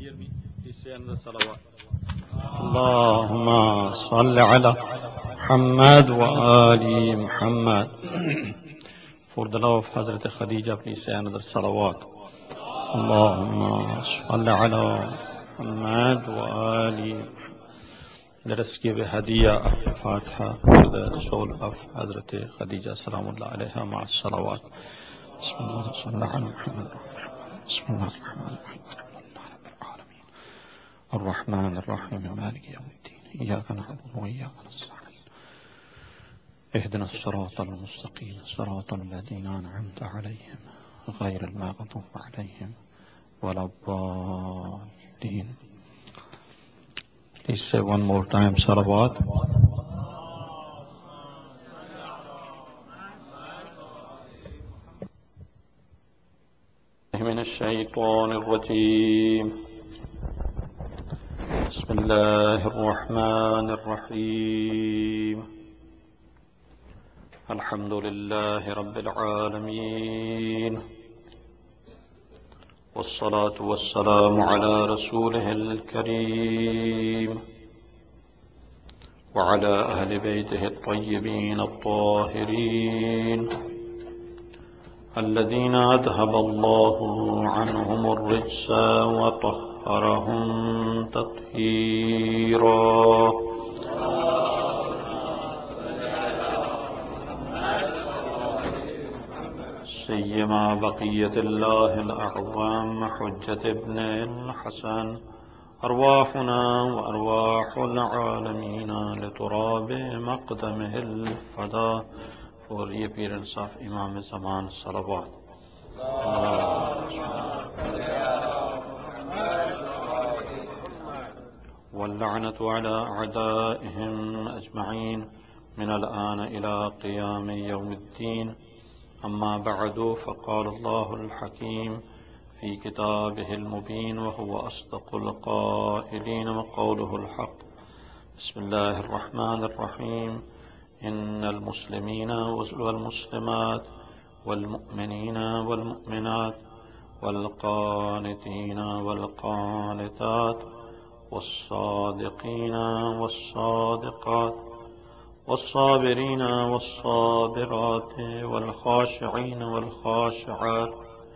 اللهم صل على محمد وآل محمد. For the love of Hazrat Khadija, please say another salawat. Allahumma salli ala Muhammad wa ali Muhammad. Let us give a hadiyah of the Fatiha to the soul of Hazrat Khadija salamullah alayha ma'a salawat. Bismillah sallallahu ala Muhammad. Bismillah ar-Rahman ar-Rahim. Ar-Rahman ar-Rahim maliki yawmiddin. Iyyaka na'budu wa iyyaka nasta'in. اهدنا الصراط المستقيم صراط الذين أنعمت عليهم غير المغضوب عليهم ولا الضالين. Please say one more time salawat. من الشيطان الرجيم. بسم الله الرحمن الرحيم. الحمد لله رب العالمين والصلاة والسلام على رسوله الكريم وعلى أهل بيته الطيبين الطاهرين الذين أذهب الله عنهم الرجس وطهرهم تطهيرا. سيما بقية الله الأعظم حجة ابن الحسن أرواحنا وأرواح العالمين لتراب مقدمه الفدا. For the appearance of Imam Zaman Salawat. واللعنة على أعدائهم أجمعين من الآن إلى قيام يوم الدين. أما بعد فقال الله الحكيم في كتابه المبين وهو أصدق القائلين وقوله الحق. بسم الله الرحمن الرحيم. إن المسلمين والمسلمات والمؤمنين والمؤمنات والقانتين والقانتات والصادقين والصادقات والصابرين والصابرات والخاشعين والخاشعات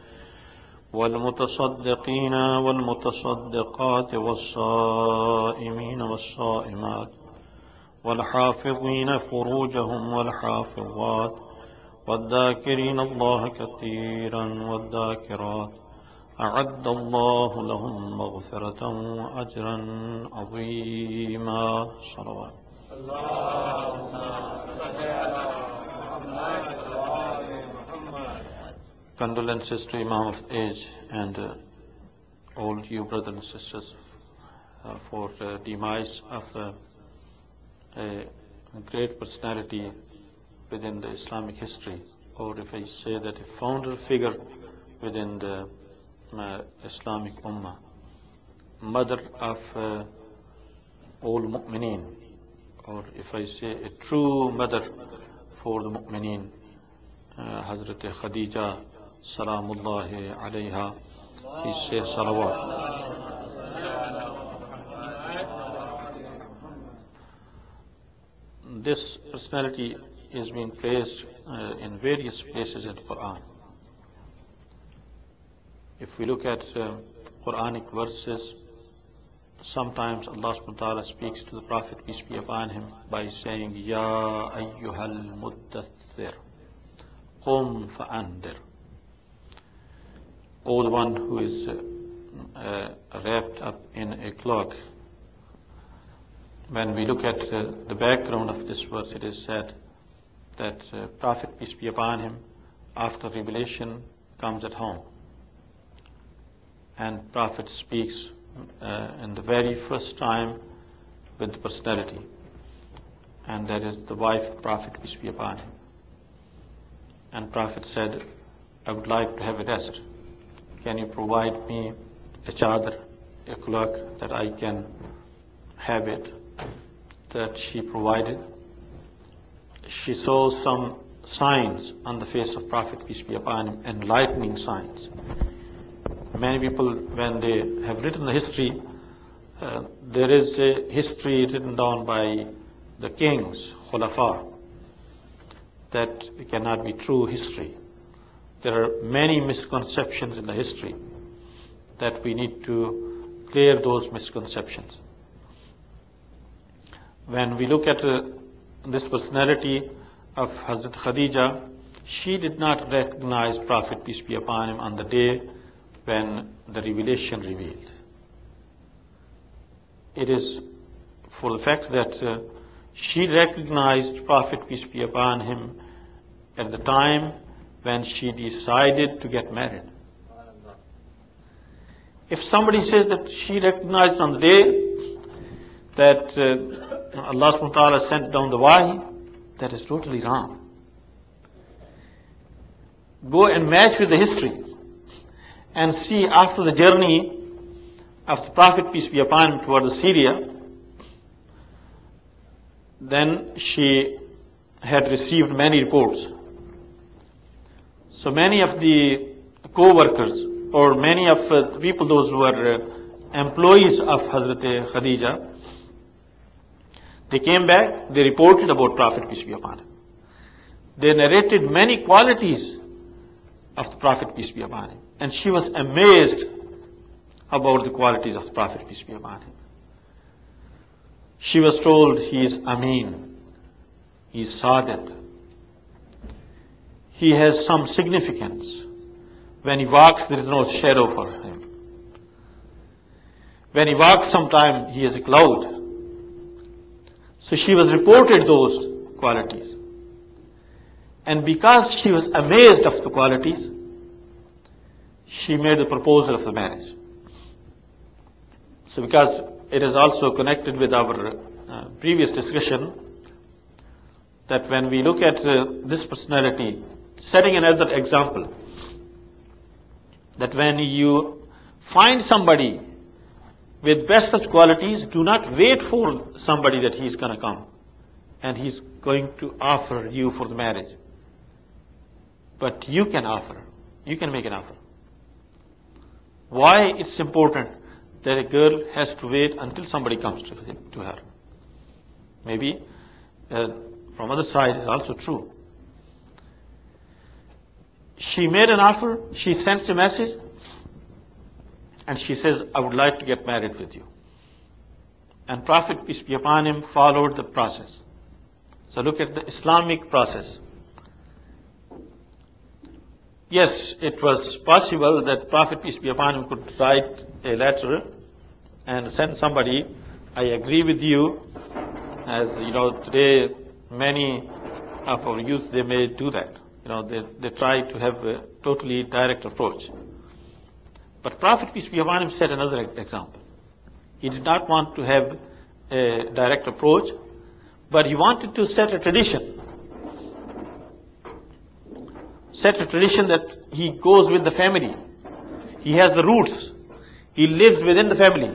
والمتصدقين والمتصدقات والصائمين والصائمات والحافظين فروجهم والحافظات والذاكرين الله كثيرا والذاكرات أعد الله لهم مغفرة وأجرا عظيما. صلوات. Condolences to Imam of age and all you brothers and sisters for the demise of a great personality within the Islamic history, or if I say that a founder figure within the Islamic Ummah, mother of all mu'mineen, or if I say a true mother for the mu'mineen, Hazrat Khadija salamullahi alayha. Please say salawat. This personality is being placed in various places in the Quran. If we look at Quranic verses, sometimes Allah subhanahu wa ta'ala speaks to the Prophet, peace be upon him, by saying, Ya ayyuhal muddathir, qum fa'andir. O the one who is wrapped up in a cloak. When we look at the background of this verse, it is said that Prophet, peace be upon him, after revelation comes at home. And Prophet speaks in the very first time with the personality. And that is the wife of Prophet, peace be upon him. And Prophet said, I would like to have a rest. Can you provide me a chadar, a cloak, that I can have it? That she provided. She saw some signs on the face of Prophet, peace be upon him, enlightening signs. Many people, when they have written the history, there is a history written down by the kings, Khulafa, that cannot be true history. There are many misconceptions in the history that we need to clear those misconceptions. When we look at this personality of Hazrat Khadija, she did not recognize Prophet, peace be upon him, on the day when the revelation revealed. It is for the fact that she recognized Prophet, peace be upon him, at the time when she decided to get married. If somebody says that she recognized on the day that Allah subhanahu wa ta'ala sent down the wahi, that is totally wrong. Go and match with the history and see after the journey of the Prophet, peace be upon him, towards Syria, then she had received many reports. So many of the co-workers or many of the people, those who were employees of Hazrat Khadija, they came back, they reported about Prophet, peace be upon him. They narrated many qualities of the Prophet, peace be upon him. And she was amazed about the qualities of the Prophet, peace be upon him. She was told he is Ameen, he is Sadiq, he has some significance. When he walks, there is no shadow for him. When he walks, sometimes he is a cloud. So she was reported those qualities. And because she was amazed of the qualities, she made the proposal of the marriage. So because it is also connected with our previous discussion, that when we look at this personality, setting another example, that when you find somebody with best of qualities, do not wait for somebody that he's going to come and he's going to offer you for the marriage. But you can offer, you can make an offer. Why it's important that a girl has to wait until somebody comes to her? Maybe from other side is also true. She made an offer, she sent a message, and she says, I would like to get married with you. And Prophet, peace be upon him, followed the process. So look at the Islamic process. Yes, it was possible that Prophet, peace be upon him, could write a letter and send somebody, I agree with you. As you know, today many of our youth, they may do that. You know, they try to have a totally direct approach. But Prophet, peace be upon him, set another example. He did not want to have a direct approach, but he wanted to set a tradition. Set a tradition that he goes with the family. He has the roots. He lives within the family.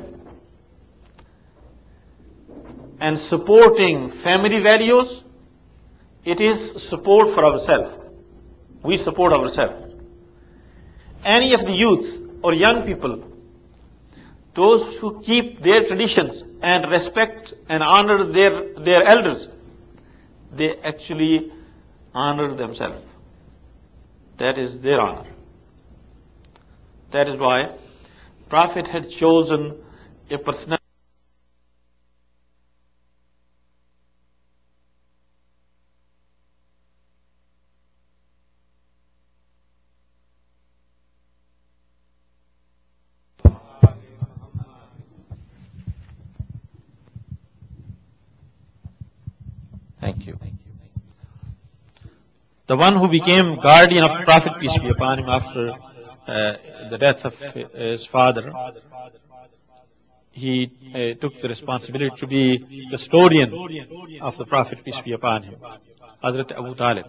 And supporting family values, it is support for ourselves. We support ourselves. Any of the youth or young people, those who keep their traditions and respect and honor their elders, they actually honor themselves. That is their honor. That is why Prophet had chosen a personality. Thank you. The one who became guardian of Prophet, peace be upon him, after the death of his father, he took the responsibility to be custodian of the Prophet, peace be upon him, Hazrat Abu Talib.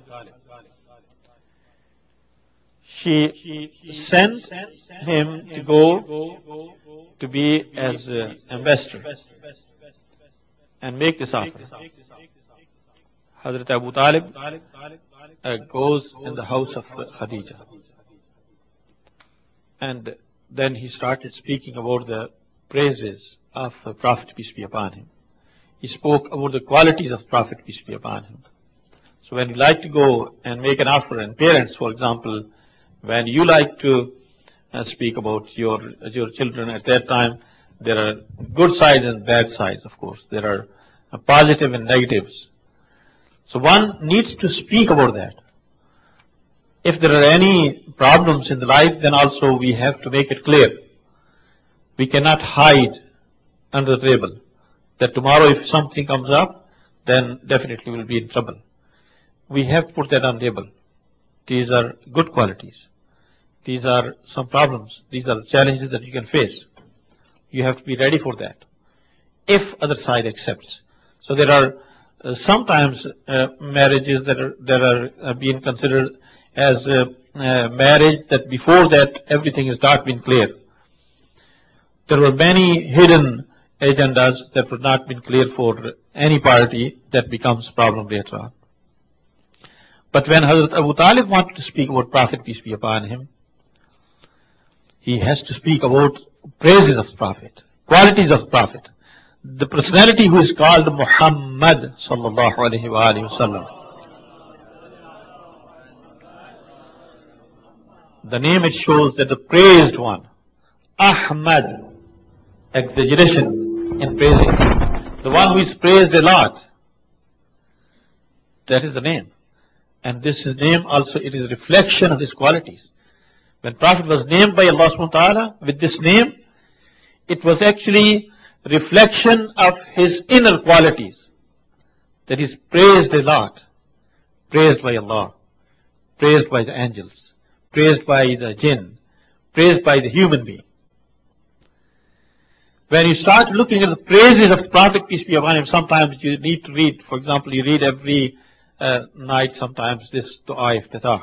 She sent him to go to be as ambassador and make this offer. Hazrat Abu Talib goes in the house of Khadija. And then he started speaking about the praises of the Prophet, peace be upon him. He spoke about the qualities of Prophet, peace be upon him. So when you like to go and make an offer, and parents, for example, when you like to speak about your children at that time, there are good sides and bad sides, of course. There are positive and negatives. So one needs to speak about that. If there are any problems in the life, then also we have to make it clear. We cannot hide under the table that tomorrow if something comes up, then definitely we'll be in trouble. We have to put that on the table. These are good qualities. These are some problems. These are challenges that you can face. You have to be ready for that, if other side accepts. So there are sometimes marriages that are being considered as marriage that before that everything is not been clear. There were many hidden agendas that were not been clear for any party that becomes problem later on. But when Hazrat Abu Talib wanted to speak about Prophet, peace be upon him, he has to speak about praises of Prophet, qualities of Prophet. The personality who is called Muhammad sallallahu alaihi wasallam. The name it shows that the praised one. Ahmad, exaggeration in praising. The one who is praised a lot. That is the name. And this is name also, it is a reflection of his qualities. When Prophet was named by Allah subhanahu wa ta'ala with this name, it was actually reflection of his inner qualities. That is praised a lot. Praised by Allah. Praised by the angels. Praised by the jinn. Praised by the human being. When you start looking at the praises of the Prophet, peace be upon him, sometimes you need to read, for example, you read every night sometimes this Dua Iftatah.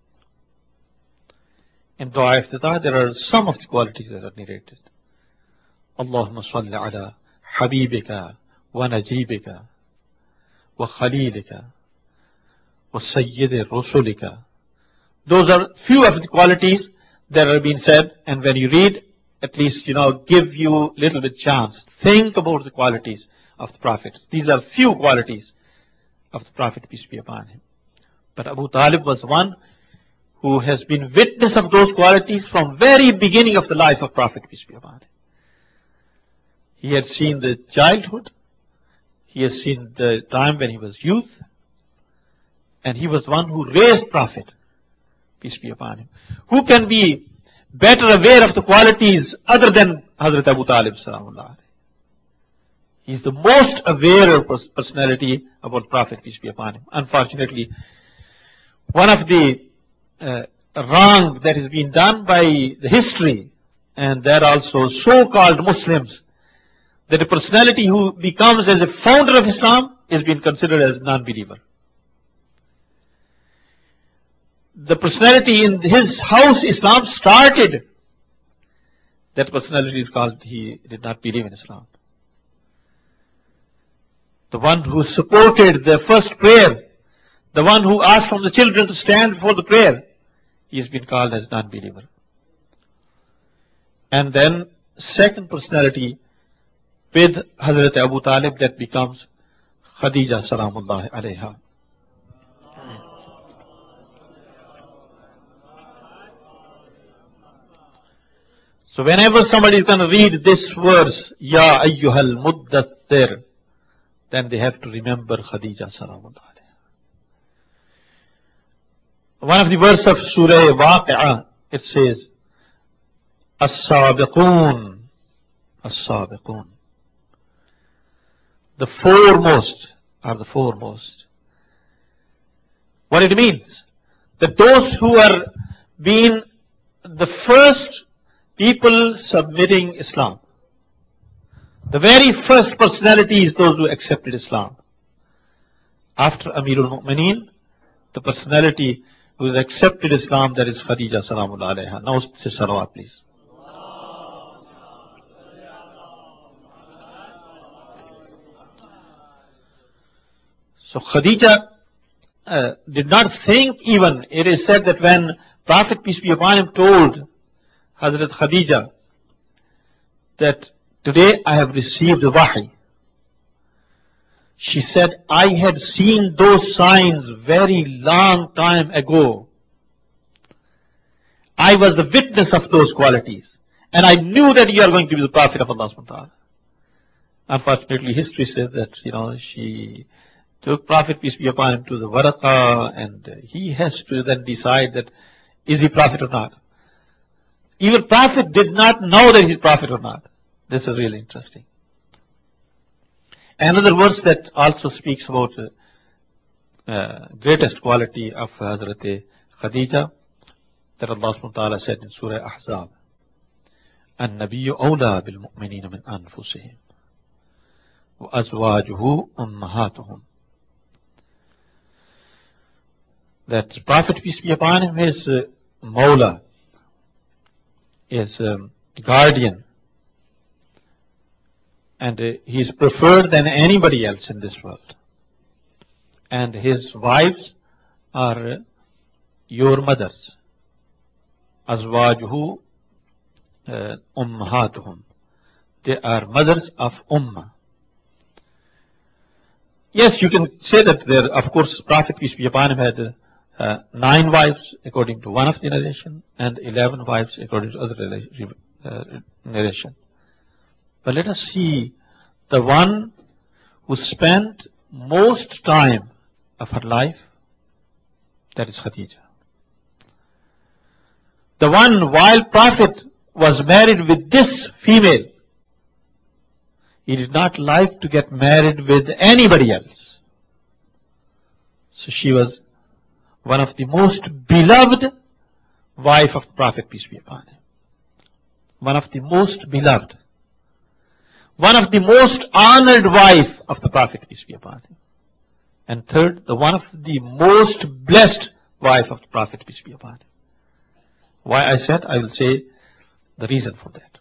In Dua Iftatah, there are some of the qualities that are narrated. Allahumma salli ala habibika wa najibika wa khalilika wa sayyidi rusulika. Those are few of the qualities that are being said, and when you read, at least, give you a little bit chance. Think about the qualities of the prophets. These are few qualities of the Prophet, peace be upon him. But Abu Talib was one who has been witness of those qualities from very beginning of the life of Prophet, peace be upon him. He had seen the childhood. He has seen the time when he was youth. And he was one who raised Prophet, peace be upon him. Who can be better aware of the qualities other than Hazrat Abu Talib salamullah? He's the most aware personality about Prophet, peace be upon him. Unfortunately, one of the wrong that has been done by the history, and that also so-called Muslims, that a personality who becomes as a founder of Islam is being considered as non-believer. The personality in his house Islam started, that personality is called, he did not believe in Islam. The one who supported the first prayer, the one who asked from the children to stand before the prayer, he has been called as non-believer. And then second personality with Hazrat Abu Talib, that becomes Khadija salamullah alayha. So whenever somebody is going to read this verse, Ya ayyuhal muddathir, then they have to remember Khadija salamullah alayha. One of the verses of Surah Waqi'ah, it says, As-sabiqun, As-sabiqun. The foremost are the foremost. What it means? That those who are being the first people submitting Islam. The very first personality is those who accepted Islam. After Amirul Mu'mineen, the personality who has accepted Islam, that is Khadija salamullah alayha. Now say salawat, please. So Khadija did not think even, it is said that when Prophet, peace be upon him, told Hazrat Khadija that today I have received the wahi. She said, I had seen those signs very long time ago. I was the witness of those qualities. And I knew that you are going to be the Prophet of Allah subhanahu wa ta'ala. Unfortunately, history says that, she took Prophet, peace be upon him, to the Waraqah, and he has to then decide that, is he Prophet or not? Even Prophet did not know that he's Prophet or not. This is really interesting. Another verse that also speaks about greatest quality of Hazrat Khadija, that Allah subhanahu wa ta'ala said in Surah Ahzab, النبي أولى بالمؤمنين من أنفسهم وأزواجه أمهاتهم. That Prophet, peace be upon him, is Mawla, is guardian, and he is preferred than anybody else in this world. And his wives are your mothers. Azwajuhu ummahatuhum. They are mothers of Ummah. Yes, you can say that there, of course, Prophet, peace be upon him, had 9 wives according to one of the narration, and 11 wives according to other narration. But let us see the one who spent most time of her life, that is Khadija. The one, while Prophet was married with this female, he did not like to get married with anybody else. So she was one of the most beloved wife of Prophet, peace be upon him. One of the most beloved. One of the most honored wife of the Prophet, peace be upon him. And third, the one of the most blessed wife of the Prophet, peace be upon him. Why I said, I will say the reason for that.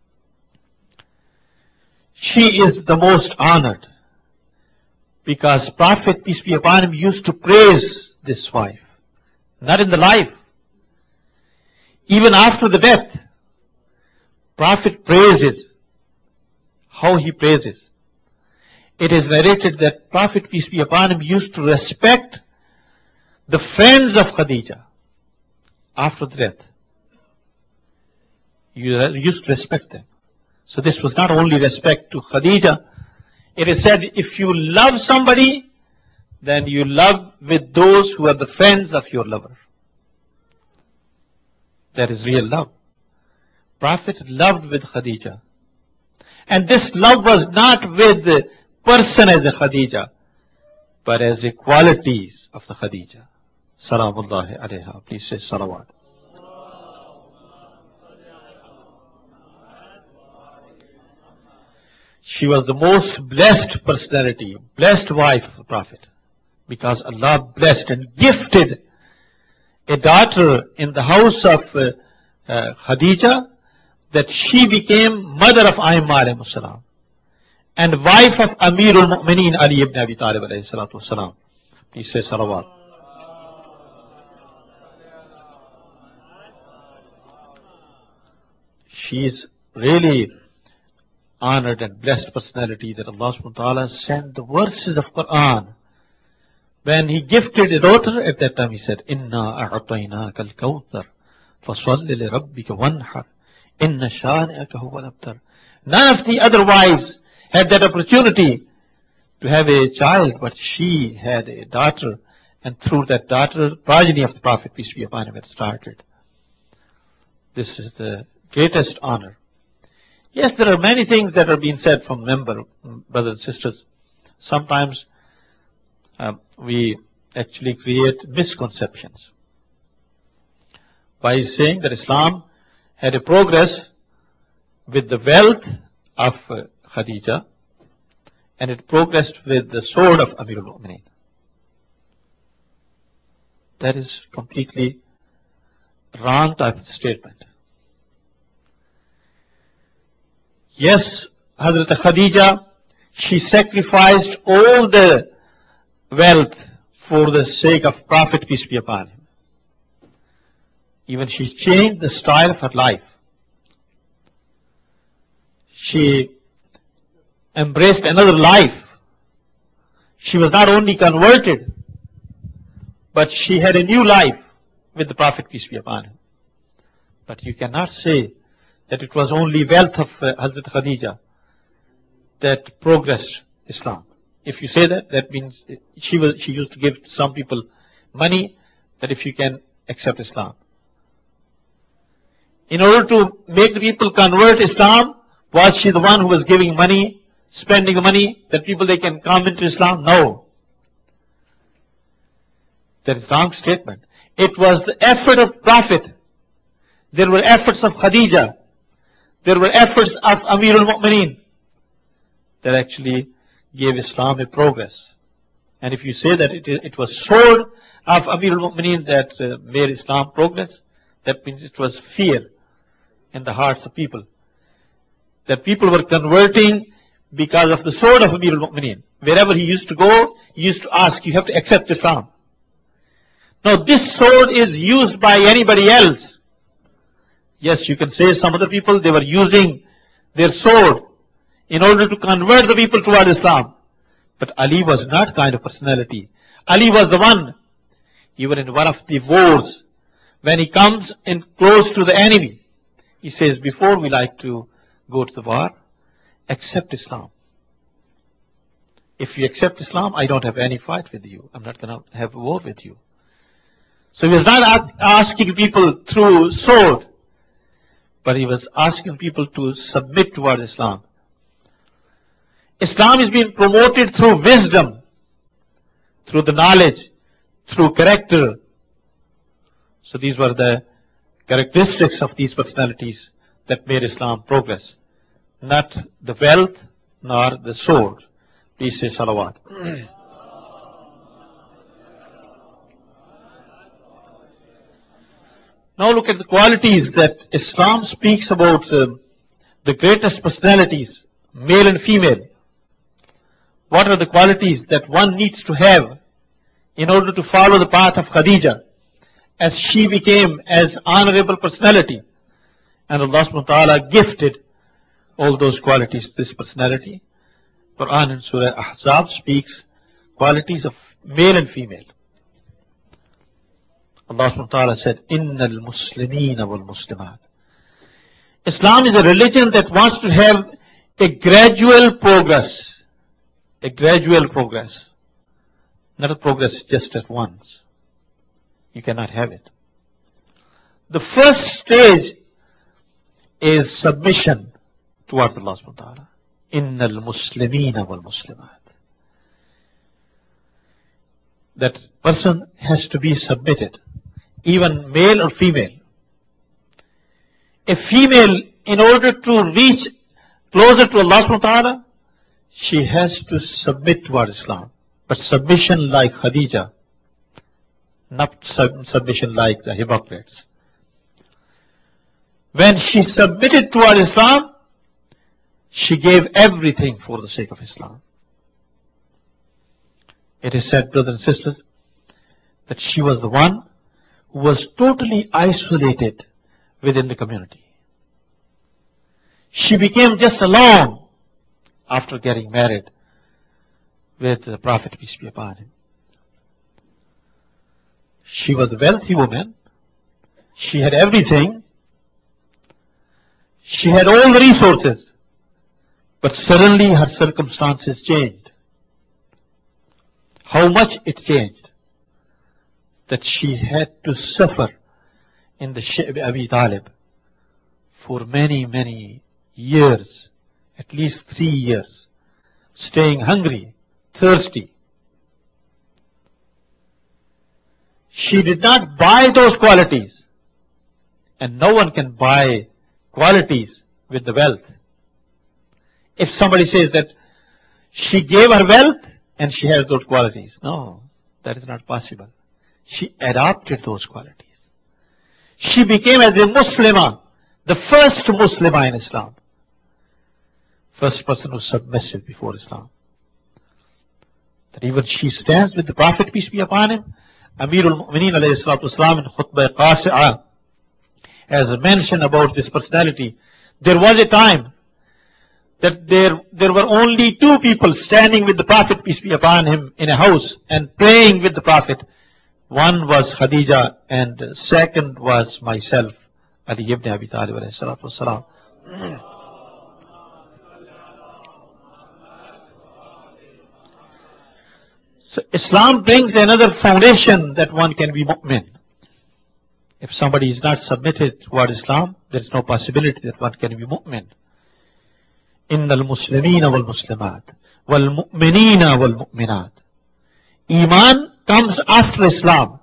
She is the most honored because Prophet, peace be upon him, used to praise this wife. Not in the life. Even after the death, Prophet praises. How he praises. It is narrated that Prophet, peace be upon him, used to respect the friends of Khadija after the death. You used to respect them. So this was not only respect to Khadija. It is said, if you love somebody, then you love with those who are the friends of your lover. That is real love. Prophet loved with Khadija. And this love was not with the person as a Khadija, but as the qualities of the Khadija. Salamullahi alayha. Please say salawat. She was the most blessed personality, blessed wife of the Prophet, because Allah blessed and gifted a daughter in the house of Khadija, that she became mother of Aimma alayhi salam and wife of Amirul Mu'mineen Ali ibn Abi Talib alayhi salatu wasalam. Please say salawat. She is really honored and blessed personality that Allah subhanahu wa ta'ala sent the verses of Quran. When he gifted a daughter, at that time he said, Inna a'ataynaka al-kawthar, fasalli li rabbika wanhar, inna shani'aka huwa al-abtar. None of the other wives had that opportunity to have a child, but she had a daughter, and through that daughter, progeny of the Prophet, peace be upon him, had started. This is the greatest honor. Yes, there are many things that are being said from brothers and sisters. Sometimes we actually create misconceptions by saying that Islam had a progress with the wealth of Khadija, and it progressed with the sword of Amirul Mu'mineen. That is completely wrong type of statement. Yes, Hazrat Khadija, she sacrificed all the wealth for the sake of Prophet, peace be upon him. Even she changed the style of her life. she embraced another life. She was not only converted, but she had a new life with the Prophet, peace be upon him. But you cannot say that it was only wealth of Hazrat Khadija that progressed Islam. If you say that, that means she used to give some people money, that if you can accept Islam. In order to make the people convert Islam, was she the one who was giving money, spending the money, that people they can come into Islam? No. That is a wrong statement. It was the effort of Prophet. There were efforts of Khadija. There were efforts of Amir al-Mu'mineen that actually gave Islam a progress. And if you say that it was sword of Amir al-Mu'mineen that made Islam progress, that means it was fear in the hearts of people. That people were converting because of the sword of Amir al-Mu'mineen. Wherever he used to go, he used to ask, you have to accept Islam. Now this sword is used by anybody else. Yes, you can say some other people, they were using their sword in order to convert the people toward Islam. But Ali was not kind of personality. Ali was the one, even in one of the wars, when he comes in close to the enemy, he says, before we like to go to the war, accept Islam. If you accept Islam, I don't have any fight with you. I'm not going to have a war with you. So he was not asking people through sword, but he was asking people to submit towards Islam. Islam is being promoted through wisdom, through the knowledge, through character. So these were the characteristics of these personalities that made Islam progress. Not the wealth, nor the sword. Please say salawat. Now look at the qualities that Islam speaks about, the greatest personalities, male and female. What are the qualities that one needs to have in order to follow the path of Khadija, as she became as honorable personality? And Allah subhanahu wa ta'ala gifted all those qualities to this personality. Quran in Surah Ahzab speaks qualities of male and female. Allah subhanahu wa ta'ala said, Innal Muslimeen wal Muslimat. Islam is a religion that wants to have a gradual progress. A gradual progress. Not a progress just at once. You cannot have it. The first stage is submission towards Allah subhanahu wa ta'ala. Innal Muslimeen wal Muslimat. That person has to be submitted, even male or female. A female, in order to reach closer to Allah subhanahu wa ta'ala, she has to submit toward Islam. But submission like Khadija, not submission like the hypocrites. When she submitted toward Islam, she gave everything for the sake of Islam. It is said, brothers and sisters, that she was the one who was totally isolated within the community. She became just alone after getting married with the Prophet, peace be upon him. She was a wealthy woman. She had everything. She had all the resources. But suddenly her circumstances changed. How much it changed? That she had to suffer in the Shi'b Abi Talib for many, many years. At least 3 years. Staying hungry, thirsty. She did not buy those qualities. And no one can buy qualities with the wealth. If somebody says that she gave her wealth and she has those qualities. No, that is not possible. She adopted those qualities. She became as a Muslimah, the first Muslimah in Islam. First person who was submissive before Islam. That even she stands with the Prophet, peace be upon him, Amir al-Mu'mineen alayhi salatu wasalam, in Khutbah Qasi'ah, as mentioned about this personality. There was a time that there were only two people standing with the Prophet, peace be upon him, in a house and praying with the Prophet. One was Khadija and second was myself, Ali ibn Abi Talib alayhi salatu wasalam. So Islam brings another foundation that one can be mu'min. If somebody is not submitted toward Islam, there is no possibility that one can be mu'min. إن المسلمين والمسلمات والمؤمنين والمؤمنات. Iman comes after Islam.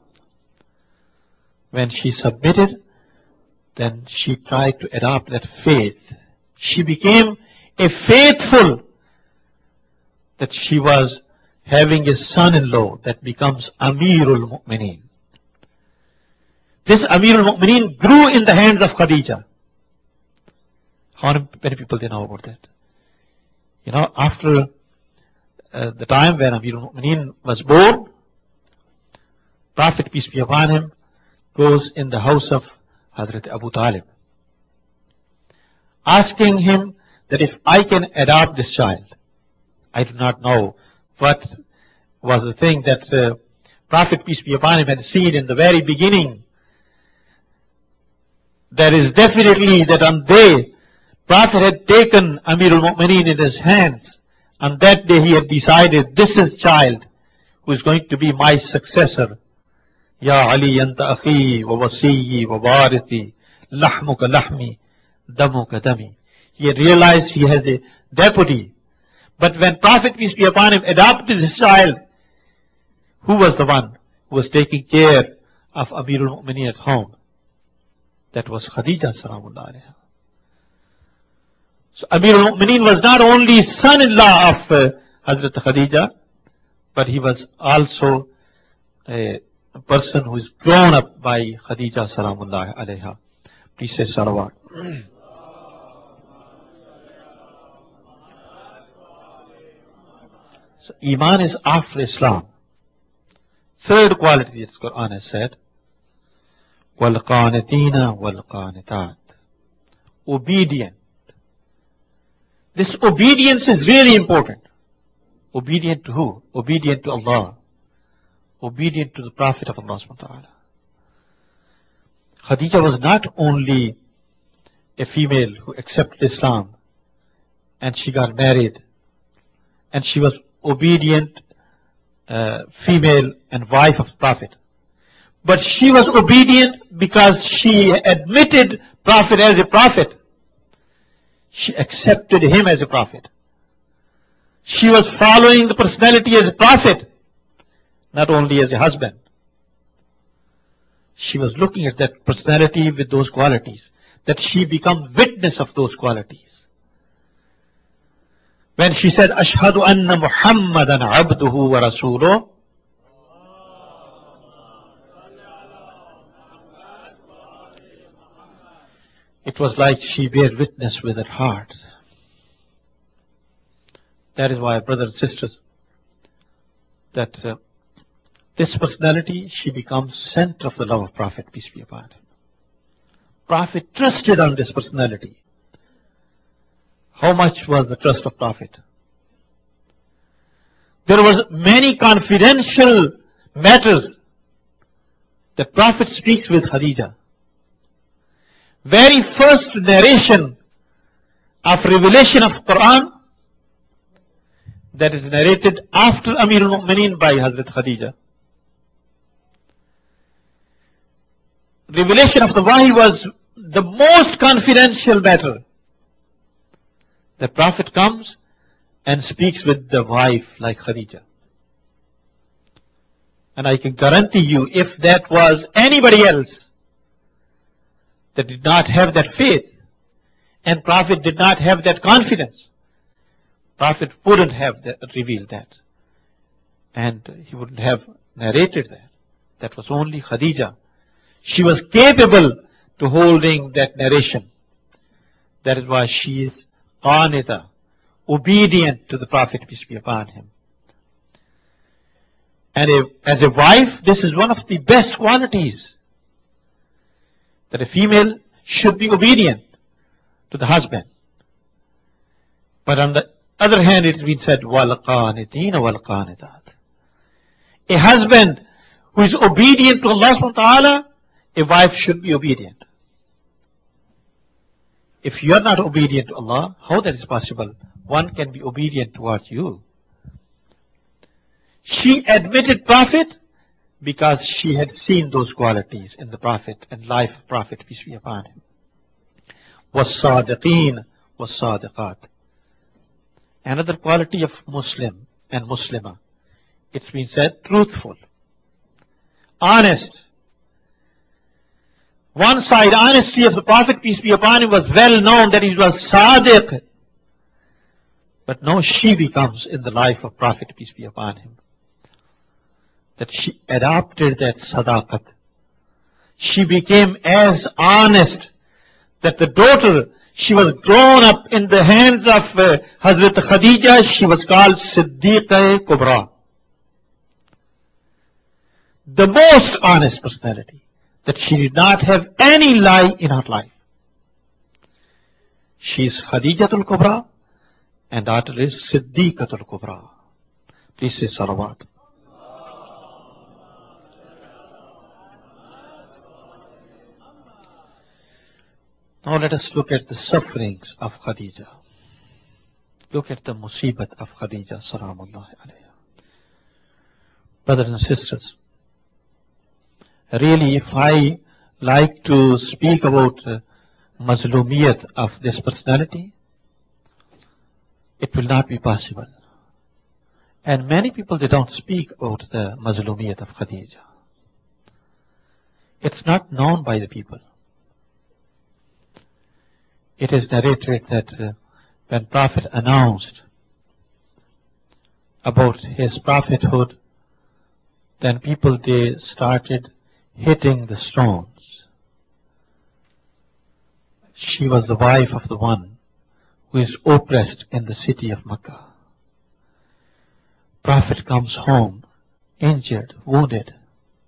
When she submitted, then she tried to adopt that faith. She became a faithful, that she was having a son-in-law that becomes Amirul Mu'mineen. This Amirul Mu'mineen grew in the hands of Khadija. How many people they know about that? You know, after the time when Amirul Mu'mineen was born, Prophet, peace be upon him, goes in the house of Hazrat Abu Talib, asking him that if I can adopt this child. I do not know what was the thing that Prophet, peace be upon him, had seen in the very beginning. There is definitely that on day Prophet had taken Amirul Mu'mineen in his hands. On that day he had decided, this is child who is going to be my successor. Ya Ali anta akhi wa wasiyyi wa warithi lahmuka lahmi damuka dami. He had realized he has a deputy. But when Prophet, peace be upon him, adopted his child, who was the one who was taking care of Amirul Mu'mineen at home? That was Khadija salamullah alayha. So Amirul Mu'mineen was not only son-in-law of Hazrat Khadija, but he was also a person who is grown up by Khadija salamullah alayha. Please say salawat. So Iman is after Islam. Third quality that the Quran has said, وَالْقَانِتِينَ وَالْقَانِتَاتِ. Obedient. This obedience is really important. Obedient to who? Obedient to Allah. Obedient to the Prophet of Allah subhanahu wa ta'ala. Khadija was not only a female who accepted Islam and she got married and she was obedient female and wife of the Prophet. But she was obedient because she admitted Prophet as a prophet. She accepted him as a prophet. She was following the personality as a prophet, not only as a husband. She was looking at that personality with those qualities, that she become witness of those qualities. When she said, Ashhadu anna Muhammadan abduhu wa rasuluh, it was like she bare witness with her heart. That is why, brothers and sisters, that this personality, she becomes center of the love of Prophet, peace be upon him. Prophet trusted on this personality. How much was the trust of Prophet? There was many confidential matters that Prophet speaks with Khadija. Very first narration of revelation of Quran that is narrated after Amirul Mu'mineen by Hazrat Khadija. Revelation of the Wahi was the most confidential matter. The Prophet comes and speaks with the wife like Khadija. And I can guarantee you, if that was anybody else that did not have that faith, and Prophet did not have that confidence, Prophet wouldn't have revealed that. And he wouldn't have narrated that. That was only Khadija. She was capable to holding that narration. That is why she is qanita, obedient to the Prophet, peace be upon him. And as a wife, this is one of the best qualities. That a female should be obedient to the husband. But on the other hand, it's been said, وَالْقَانِتِينَ وَالْقَانِتَاتِ. A husband who is obedient to Allah subhanahu wa ta'ala, a wife should be obedient. If you are not obedient to Allah, how that is possible? One can be obedient towards you. She admitted Prophet because she had seen those qualities in the Prophet and life of Prophet, peace be upon him. وَالصَّادِقِينَ وَالصَّادِقَاتِ. Another quality of Muslim and Muslimah. It's been said, truthful, honest. One side, honesty of the Prophet, peace be upon him, was well known that he was Sadiq. But now she becomes in the life of Prophet, peace be upon him, that she adopted that sadaqat. She became as honest that the daughter, she was grown up in the hands of Hazrat Khadija. She was called Siddiqa Kubra. The most honest personality, that she did not have any lie in her life. She is Khadijatul Kubra and daughter is Siddiqatul Kubra. Please say salawat. Now let us look at the sufferings of Khadija. Look at the musibat of Khadija, salamullahi alayha. Brothers and sisters, really if I like to speak about mazlumiyat of this personality, it will not be possible. And many people, they don't speak about the mazlumiyat of Khadija. It's not known by the people. It is narrated that when Prophet announced about his prophethood, then people, they started hitting the stones. She was the wife of the one who is oppressed in the city of Makkah. Prophet comes home, injured, wounded.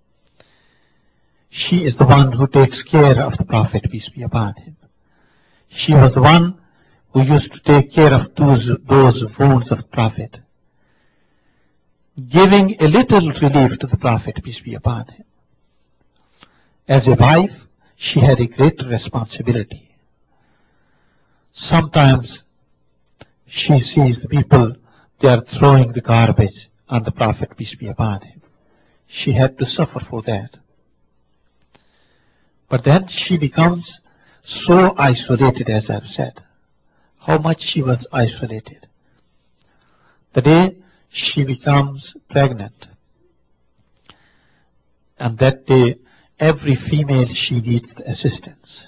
She is the one who takes care of the Prophet, peace be upon him. She was the one who used to take care of those wounds of the Prophet, giving a little relief to the Prophet, peace be upon him. As a wife, she had a great responsibility. Sometimes she sees the people, they are throwing the garbage on the Prophet, peace be upon him. She had to suffer for that. But then she becomes so isolated, as I've said. How much she was isolated. The day she becomes pregnant, and that day every female, she needs the assistance.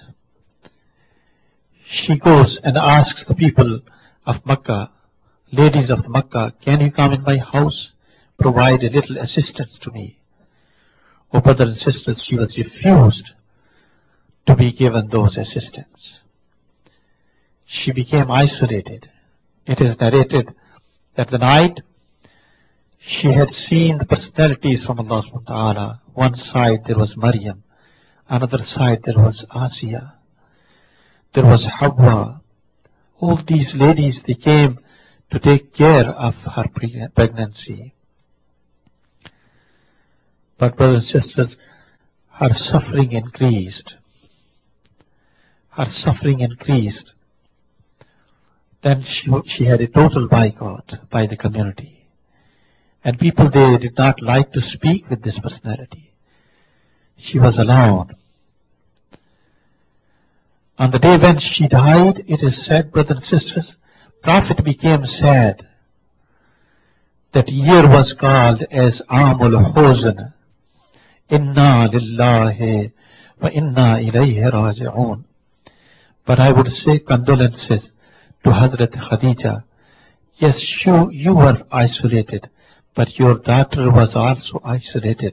She goes and asks the people of Makkah, ladies of Makkah, can you come in my house, provide a little assistance to me? Oh, brothers and sisters, she was refused to be given those assistance. She became isolated. It is narrated that the night she had seen the personalities from Allah subhanahu wa ta'ala. One side there was Maryam, another side there was Asiya, there was Hawwa. All these ladies, they came to take care of her pregnancy. But brothers and sisters, her suffering increased. Her suffering increased. Then she had a total boycott by the community. And people, they did not like to speak with this personality. She was alone. On the day when she died, it is said, brothers and sisters, Prophet became sad. That year was called as Amul Huzn. Inna lillahi wa inna ilayhi raji'un. But I would say condolences to Hazrat Khadija. Yes, you were isolated, but your daughter was also isolated.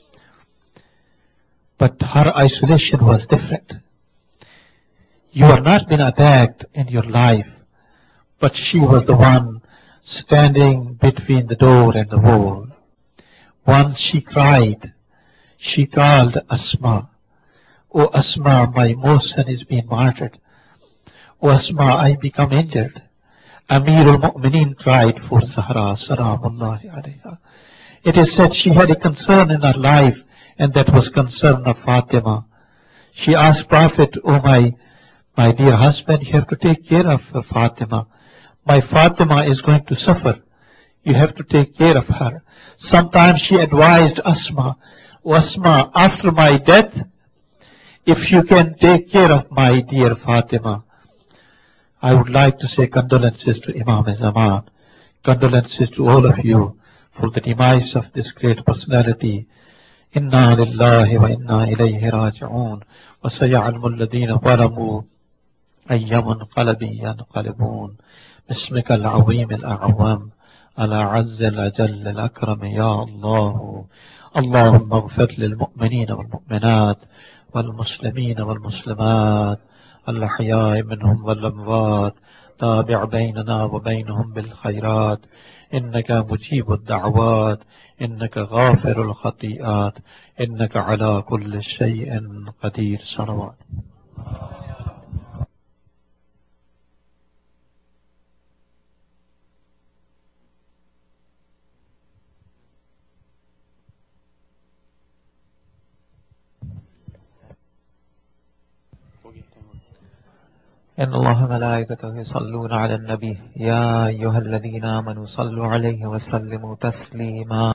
But her isolation was different. You are not been attacked in your life, but she was the one standing between the door and the wall. Once she cried, she called Asma. Oh Asma, my most son is being martyred. Oh Asma, I become injured. Amir al-Mu'mineen cried for Zahra, Salamullahi alayha. It is said she had a concern in her life, and that was concern of Fatima. She asked Prophet, "Oh my dear husband, you have to take care of Fatima. My Fatima is going to suffer. You have to take care of her." Sometimes she advised Asma, "Oh Asma, after my death, if you can take care of my dear Fatima." I would like to say condolences to Imam Zaman, condolences to all of you for the demise of this great personality. Inna lillahi wa inna ilayhi raji'un. Wa saya'lamu alladhina zalamu ayya munqalabin yanqalibun. Bismika al-azim al-a'zam ala azz al-ajall al-akram ya Allah. Allahumma ighfir lil mu'minina wal mu'minat wal muslimina wal muslimat الأحياء منهم والأموات تابع بيننا وبينهم بالخيرات إنك مجيب الدعوات إنك غافر الخطيئات إنك على كل شيء قدير. صلوات. إن الله ملائكته يصلون على النبي يا أيها الذين آمنوا صلوا عليه وسلموا تسليما.